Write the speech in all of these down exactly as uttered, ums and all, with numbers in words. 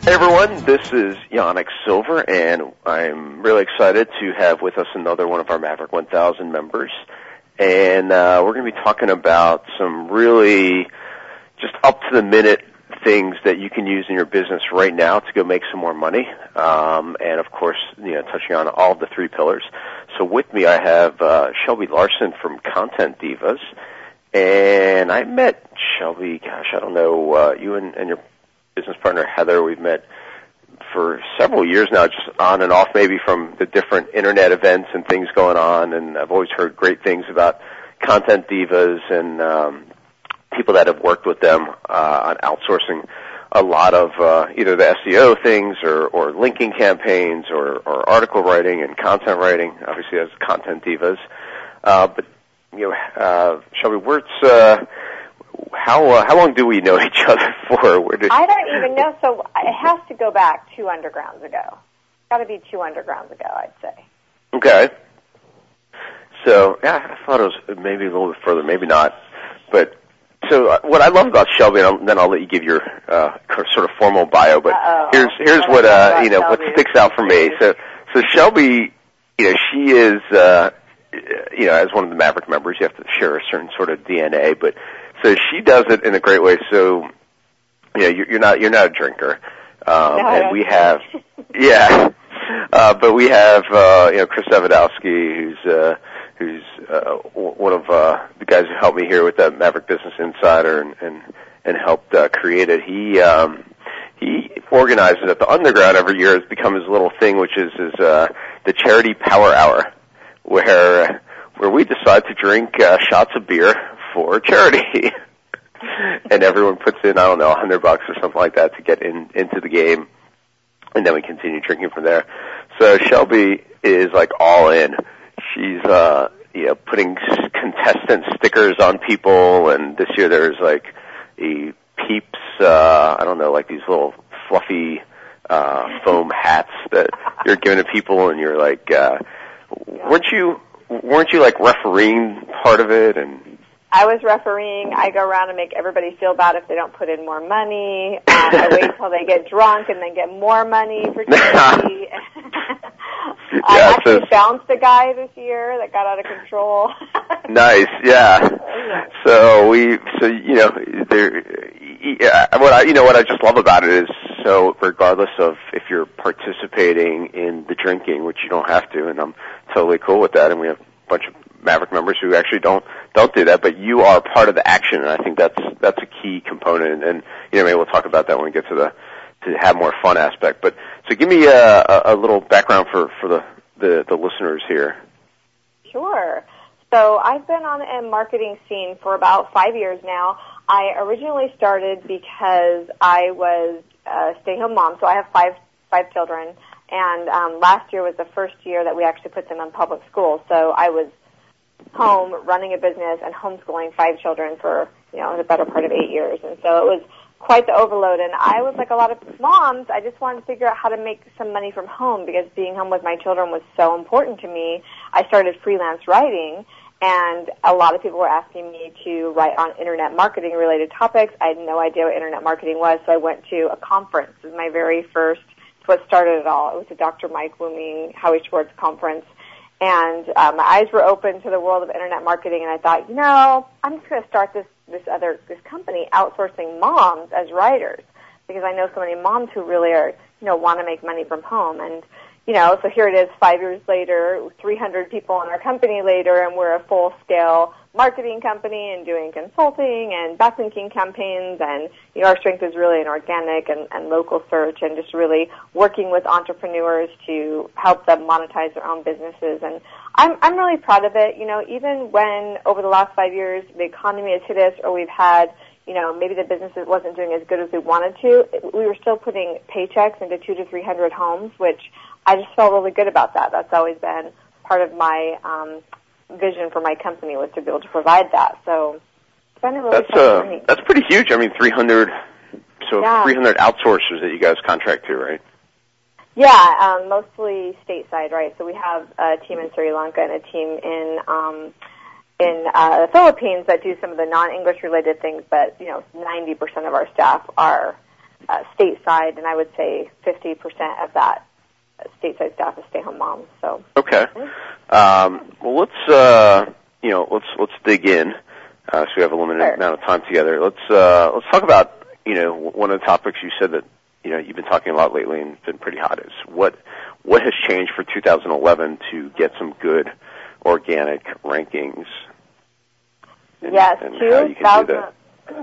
Hey everyone, this is Yannick Silver, and I'm really excited to have with us another one of our Maverick one thousand members. And uh, we're going to be talking about some really just up-to-the-minute things that you can use in your business right now to go make some more money. Um, and, of course, you know, touching on all of the three pillars. So with me I have uh, Shelby Larson from Content Divas. And I met Shelby, gosh, I don't know, uh, you and, and your business partner Heather, we've met for several years now, just on and off, maybe from the different internet events and things going on, and I've always heard great things about Content Divas and um, people that have worked with them uh, on outsourcing a lot of uh, either the S E O things or, or linking campaigns or, or article writing and content writing, obviously as Content Divas. Uh, but, you know, uh, Shelby, where's... Uh, How uh, how long do we know each other for? Where did I don't even know. So it has to go back two undergrounds ago. Got to be two undergrounds ago, I'd say. Okay. So yeah, I thought it was maybe a little bit further, maybe not. But so uh, what I love about Shelby, and I'll, then I'll let you give your uh, sort of formal bio. But Uh-oh. here's here's what uh, you know Shelby. what sticks out for me. So so Shelby, you know, she is uh, you know, as one of the Maverick members, you have to share a certain sort of D N A, but. So she does it in a great way. So, you know, you're, you're not you're not a drinker, um, no, and we have, yeah, uh, but we have uh, you know Chris Davidowski, who's uh, who's uh, one of uh, the guys who helped me here with the Maverick Business Insider and and, and helped uh, create it. He um, he organizes at the Underground every year. It's become his little thing, which is is uh, the Charity Power Hour, where where we decide to drink uh, shots of beer for charity. And everyone puts in, I don't know, a hundred bucks or something like that to get in into the game, and then we continue drinking from there. So Shelby is like all in. She's uh you know putting contestant stickers on people, and this year there's like a Peeps uh I don't know, like these little fluffy uh foam hats that you're giving to people, and you're like uh weren't you weren't you like refereeing part of it? And I was refereeing. I go around and make everybody feel bad if they don't put in more money. Um, I wait until they get drunk and then get more money for charity. Yeah, I actually so, bounced a guy this year that got out of control. Nice, yeah. So we, so you know, there. Yeah, what I, you know, what I just love about it is, so regardless of if you're participating in the drinking, which you don't have to, and I'm totally cool with that, and we have a bunch of Maverick members who actually don't don't do that, but you are part of the action, and I think that's that's a key component. And you know, maybe we'll talk about that when we get to the to have more fun aspect. But so, give me a, a, a little background for for the, the the listeners here. Sure. So I've been on a marketing scene for about five years now. I originally started because I was a stay-home mom, so I have five five children, and um, last year was the first year that we actually put them in public school. So I was home running a business and homeschooling five children for, you know, the better part of eight years. And so it was quite the overload. And I was like a lot of moms, I just wanted to figure out how to make some money from home because being home with my children was so important to me. I started freelance writing, and a lot of people were asking me to write on internet marketing related topics. I had no idea what internet marketing was, so I went to a conference. It was my very first, it's what started it all. It was a Doctor Mike Blooming, Howie Schwartz conference. And uh, my eyes were open to the world of internet marketing, and I thought, you know, I'm just going to start this this other this company outsourcing moms as writers because I know so many moms who really are, you know, want to make money from home. And you know, so here it is, five years later, three hundred people in our company later, and we're a full scale marketing company and doing consulting and backlinking campaigns. And you know, our strength is really in organic and, and local search, and just really working with entrepreneurs to help them monetize their own businesses. And I'm I'm really proud of it. You know, even when over the last five years the economy has hit us, or we've had, you know, maybe the business wasn't doing as good as we wanted to, we were still putting paychecks into two to three hundred homes, which I just felt really good about that. That's always been part of my um, vision for my company, was to be able to provide that. So it's been a really that's fun uh, journey. That's pretty huge. I mean, three hundred, so yeah. three hundred outsourcers that you guys contract to, right? Yeah, um, mostly stateside, right? So we have a team in Sri Lanka and a team in um, in uh, the Philippines that do some of the non-English related things, but you know, ninety percent of our staff are uh, stateside, and I would say fifty percent of that stateside staff is stay-home moms. So okay, um, well let's uh, you know let's let's dig in. Uh, so we have a limited sure. amount of time together. Let's uh, let's talk about you know one of the topics you said that you know you've been talking a lot lately and been pretty hot is what what has changed for two thousand eleven to get some good organic rankings. And, yes, and how you can do that.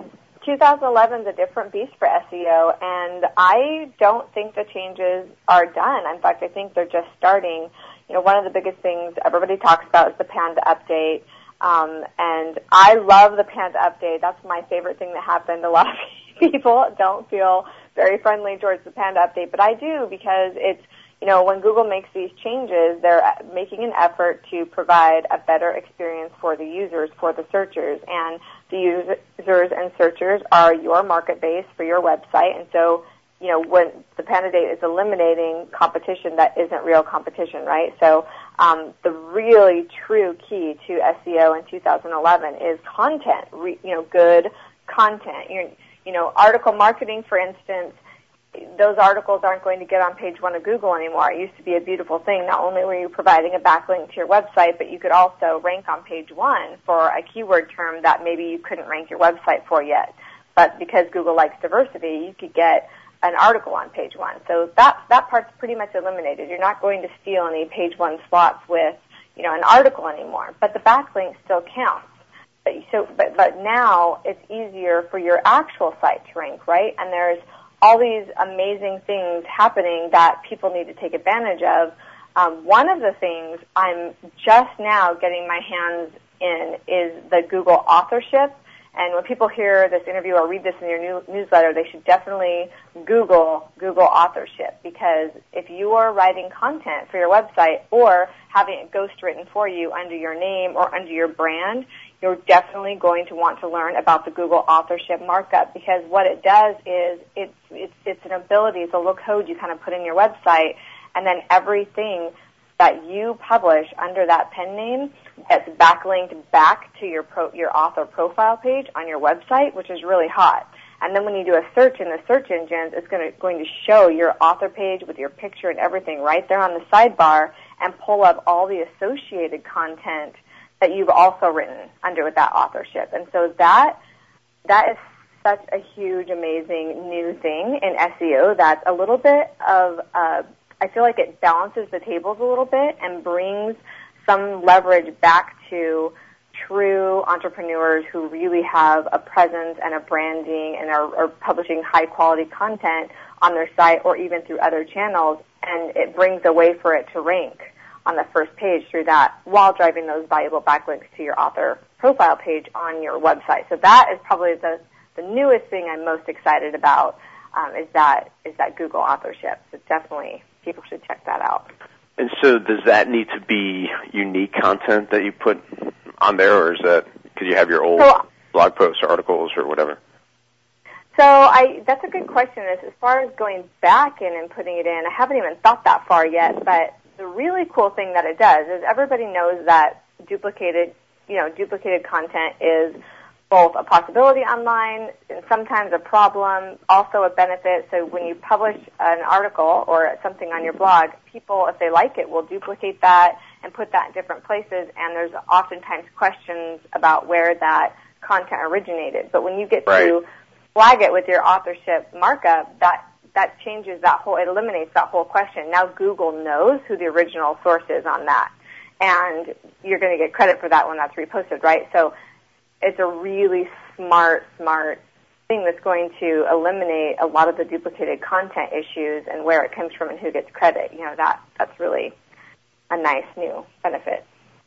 twenty eleven is a different beast for S E O, and I don't think the changes are done. In fact, I think they're just starting. You know, one of the biggest things everybody talks about is the Panda update, um, and I love the Panda update. That's my favorite thing that happened. A lot of people don't feel very friendly towards the Panda update, but I do because it's, you know, when Google makes these changes, they're making an effort to provide a better experience for the users, for the searchers, and the users and searchers are your market base for your website, and so, you know, when the Panda date is eliminating competition that isn't real competition, right? So um, the really true key to S E O in two thousand eleven is content, re, you know, good content. You're, you know, article marketing, for instance, those articles aren't going to get on page one of Google anymore. It used to be a beautiful thing. Not only were you providing a backlink to your website, but you could also rank on page one for a keyword term that maybe you couldn't rank your website for yet. But because Google likes diversity, you could get an article on page one. So that that part's pretty much eliminated. You're not going to steal any page one slots with, you know, an article anymore. But the backlink still counts. But so but but now it's easier for your actual site to rank, right? And there's all these amazing things happening that people need to take advantage of. Um, one of the things I'm just now getting my hands in is the Google authorship. And when people hear this interview or read this in your new newsletter, they should definitely Google Google authorship, because if you are writing content for your website or having it ghostwritten for you under your name or under your brand, you're definitely going to want to learn about the Google authorship markup, because what it does is it's it's it's an ability, it's a little code you kind of put in your website, and then everything that you publish under that pen name gets backlinked back to your pro, your author profile page on your website, which is really hot. And then when you do a search in the search engines, it's going to going to show your author page with your picture and everything right there on the sidebar, and pull up all the associated content that you've also written under with that authorship. And so that that is such a huge, amazing new thing in S E O that's a little bit of, uh, I feel like it balances the tables a little bit and brings some leverage back to true entrepreneurs who really have a presence and a branding and are, are publishing high-quality content on their site or even through other channels, and it brings a way for it to rank on the first page through that, while driving those valuable backlinks to your author profile page on your website. So that is probably the, the newest thing I'm most excited about, um, is that is that Google authorship. So definitely people should check that out. And so does that need to be unique content that you put on there, or is that because you have your old so, blog posts or articles or whatever? So I that's a good question. As, as far as going back in and putting it in, I haven't even thought that far yet, but the really cool thing that it does is everybody knows that duplicated, you know, duplicated content is both a possibility online and sometimes a problem, also a benefit. So when you publish an article or something on your blog, people, if they like it, will duplicate that and put that in different places, and there's oftentimes questions about where that content originated. But when you get right. to flag it with your authorship markup, that that changes that whole, it eliminates that whole question. Now Google knows who the original source is on that, and you're going to get credit for that when that's reposted, right? So it's a really smart, smart thing that's going to eliminate a lot of the duplicated content issues and where it comes from and who gets credit. You know, that that's really a nice new benefit.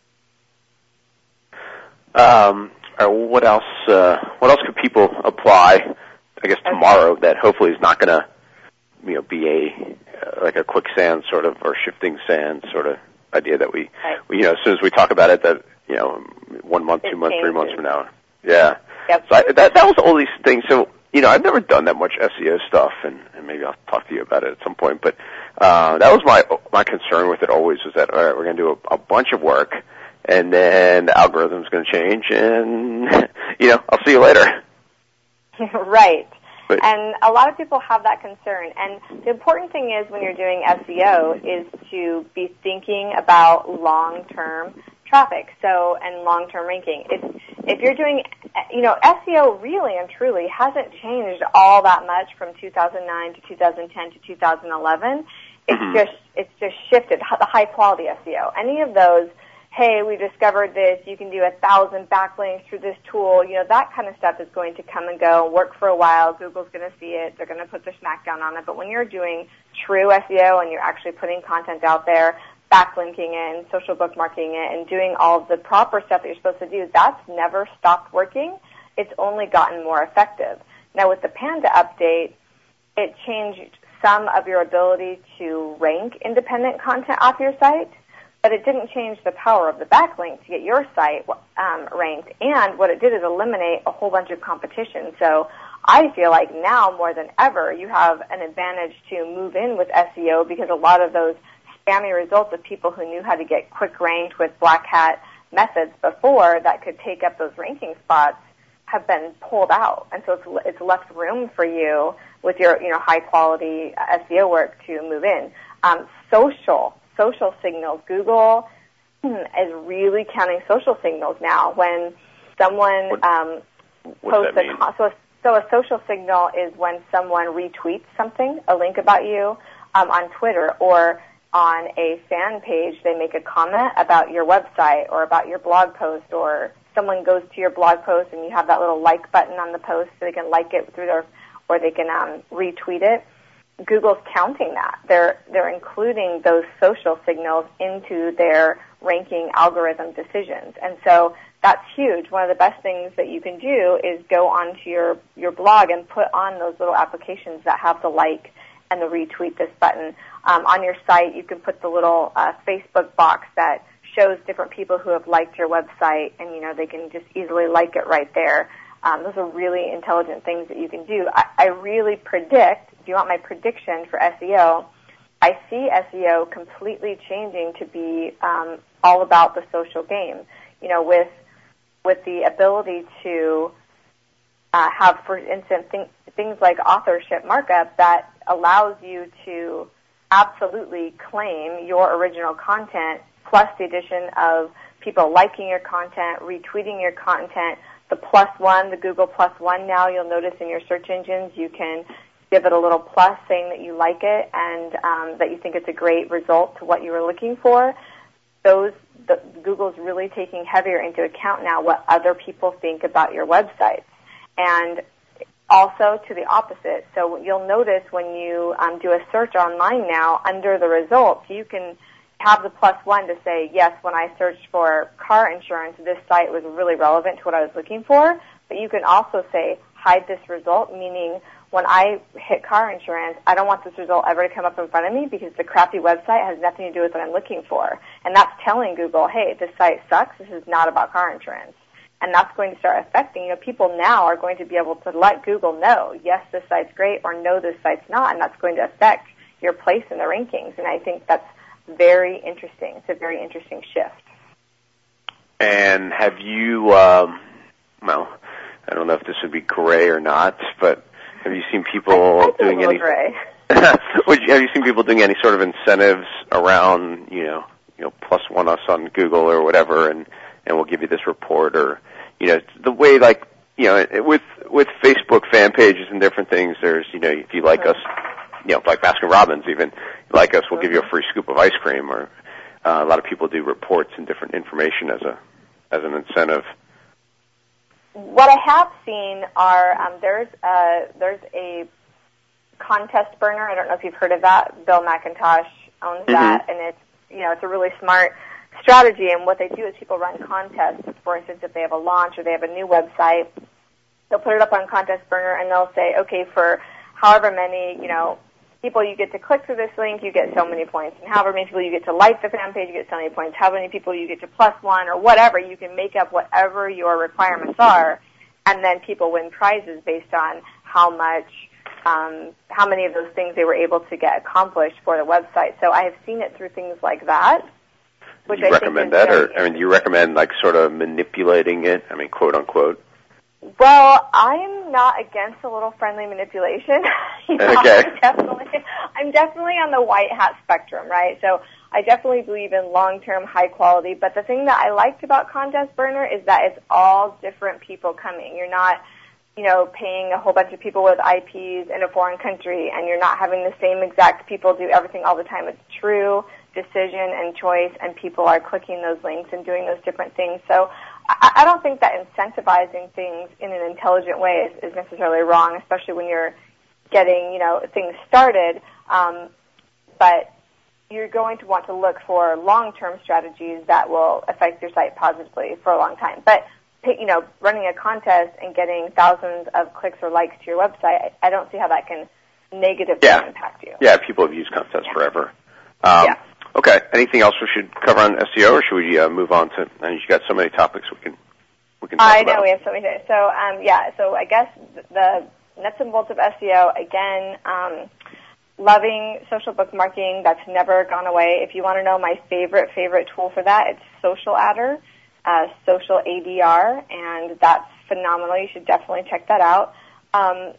Um, all right, well, what else? Uh, what else could people apply? I guess tomorrow that hopefully is not going to, you know, be a uh, like a quicksand sort of or shifting sand sort of idea that we, right. we you know, as soon as we talk about it, that you know, one month, it two months, changes. three months from now, yeah. Yep. So I, that that was all these things. So you know, I've never done that much S E O stuff, and, and maybe I'll talk to you about it at some point. But uh, that was my my concern with it always, was that all right, we're going to do a, a bunch of work, and then the algorithm's going to change, and you know, I'll see you later. Right. But, and a lot of people have that concern. And the important thing is when you're doing S E O is to be thinking about long-term traffic, so, and long-term ranking. It's, if you're doing, you know, S E O really and truly hasn't changed all that much from two thousand nine to two thousand ten to two thousand eleven. It's mm-hmm. just, it's just shifted, the high-quality S E O. Any of those, hey, we discovered this, you can do a thousand backlinks through this tool, you know, that kind of stuff is going to come and go, work for a while, Google's going to see it, they're going to put their smackdown on it. But when you're doing true S E O and you're actually putting content out there, backlinking it and social bookmarking it and doing all of the proper stuff that you're supposed to do, that's never stopped working. It's only gotten more effective. Now with the Panda update, it changed some of your ability to rank independent content off your site, but it didn't change the power of the backlink to get your site um, ranked. And what it did is eliminate a whole bunch of competition. So I feel like now more than ever you have an advantage to move in with S E O because a lot of those spammy results of people who knew how to get quick ranked with black hat methods before that could take up those ranking spots have been pulled out. And so it's, it's left room for you with your, you know, high quality S E O work to move in. Um, social. Social signals. Google is really counting social signals now. When someone what, um, posts a con- so, a so a social signal is when someone retweets something, a link about you, um, on Twitter or on a fan page. They make a comment about your website or about your blog post, or someone goes to your blog post and you have that little like button on the post so they can like it through their, or they can um, retweet it. Google's counting that. They're they're including those social signals into their ranking algorithm decisions. And so that's huge. One of the best things that you can do is go onto your, your blog and put on those little applications that have the like and the retweet this button. Um, on your site, you can put the little uh, Facebook box that shows different people who have liked your website, and, you know, they can just easily like it right there. Um, those are really intelligent things that you can do. I, I really predict, if you want my prediction for S E O, I see S E O completely changing to be um, all about the social game. You know, with with the ability to uh, have, for instance, th- things like authorship markup that allows you to absolutely claim your original content, plus the addition of people liking your content, retweeting your content. The plus one, the Google plus one now, you'll notice in your search engines, you can give it a little plus saying that you like it and um, that you think it's a great result to what you were looking for. Those, the, Google's really taking heavier into account now what other people think about your websites. And also to the opposite. So you'll notice when you um, do a search online now, under the results, you can have the plus one to say, yes, when I searched for car insurance, this site was really relevant to what I was looking for. But you can also say, hide this result, meaning when I hit car insurance, I don't want this result ever to come up in front of me because the crappy website has nothing to do with what I'm looking for. And that's telling Google, hey, this site sucks. This is not about car insurance. And that's going to start affecting, you know, people now are going to be able to let Google know, yes, this site's great, or no, this site's not, and that's going to affect your place in the rankings. And I think that's very interesting. It's a very interesting shift. And have you, um, well, I don't know if this would be gray or not, but have you seen people I, I doing any? Gray. Would you, have you seen people doing any sort of incentives around, you know, you know, plus one us on Google or whatever, and and we'll give you this report, or, you know, the way, like, you know, with with Facebook fan pages and different things, there's, you know, if you like us, you know, like Baskin Robbins even, you like us, we'll give you a free scoop of ice cream, or uh, a lot of people do reports and different information as a as an incentive. What I have seen are um, there's a, there's a contest burner. I don't know if you've heard of that. Bill McIntosh owns mm-hmm. that, and it's, you know, it's a really smart strategy. And what they do is people run contests. For instance, if they have a launch or they have a new website, they'll put it up on Contest Burner, and they'll say, okay, for however many, you know, people you get to click through this link, you get so many points. And however many people you get to like the fan page, you get so many points. How many people you get to plus one or whatever. You can make up whatever your requirements are, and then people win prizes based on how much, um, how many of those things they were able to get accomplished for the website. So I have seen it through things like that. Which you I recommend think that, or I mean, do you recommend like sort of manipulating it? I mean, quote unquote. Well, I'm not against a little friendly manipulation. you know, Okay. I'm definitely, I'm definitely on the white hat spectrum, right? So I definitely believe in long-term high quality, but the thing that I liked about Contest Burner is that it's all different people coming. You're not, you know, paying a whole bunch of people with I Ps in a foreign country, and you're not having the same exact people do everything all the time. It's true decision and choice, and people are clicking those links and doing those different things. So I, I don't think that incentivizing things in an intelligent way is, is necessarily wrong, especially when you're getting, you know, things started. Um, but you're going to want to look for long-term strategies that will affect your site positively for a long time. But, you know, running a contest and getting thousands of clicks or likes to your website, I don't see how that can negatively yeah. impact you. Yeah, people have used contests yeah. forever. Um, yeah. Okay. Anything else we should cover on S E O, or should we uh, move on to? And you've got so many topics we can we can talk I about. know we have so many. So um, yeah. So I guess the nuts and bolts of S E O again. Um, loving social book marketing. That's never gone away. If you want to know my favorite favorite tool for that, it's Social Adder, uh, Social A D R, and that's phenomenal. You should definitely check that out. Um,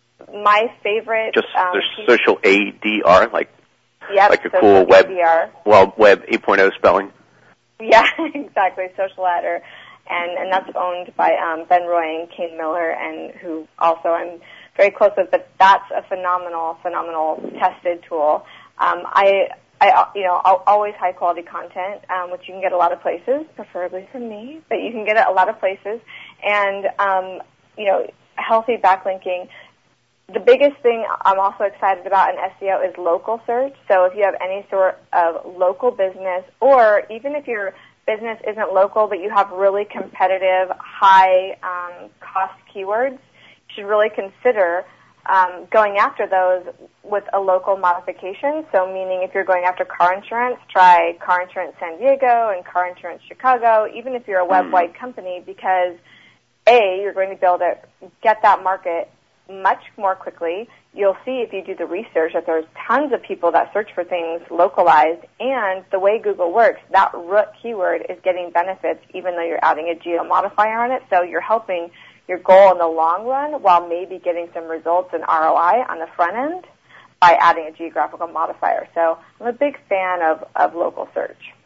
my favorite just um, there's piece, Social A D R, like yep, like a Social cool web A D R. well web eight point oh spelling. Yeah, exactly. Social Adder, and and that's owned by um, Ben Roy and Kane Miller, and who also I'm very close with. But that's a phenomenal, phenomenal tested tool. Um, I. I, you know, always high quality content, um, which you can get a lot of places, preferably from me, but you can get it a lot of places. And, um, you know, healthy backlinking. The biggest thing I'm also excited about in S E O is local search. So if you have any sort of local business, or even if your business isn't local, but you have really competitive, high um, cost keywords, you should really consider Um, going after those with a local modification. So meaning if you're going after car insurance, try car insurance San Diego and car insurance Chicago, even if you're a web-wide company, because A, you're going to be able to get that market much more quickly. You'll see if you do the research that there's tons of people that search for things localized, and the way Google works, that root keyword is getting benefits even though you're adding a geo modifier on it. So you're helping your goal in the long run while maybe getting some results in R O I on the front end by adding a geographical modifier. So I'm a big fan of, of local search.